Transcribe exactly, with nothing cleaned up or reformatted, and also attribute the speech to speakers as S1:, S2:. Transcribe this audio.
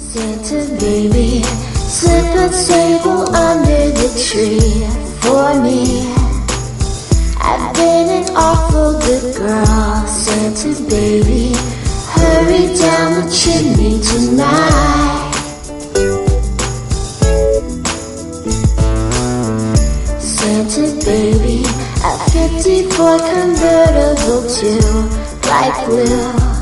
S1: Santa baby, slip a table under the tree for me. I've been an awful good girl, Santa baby, hurry down the chimney tonight. Santa baby, a fifty-four convertible to light blue.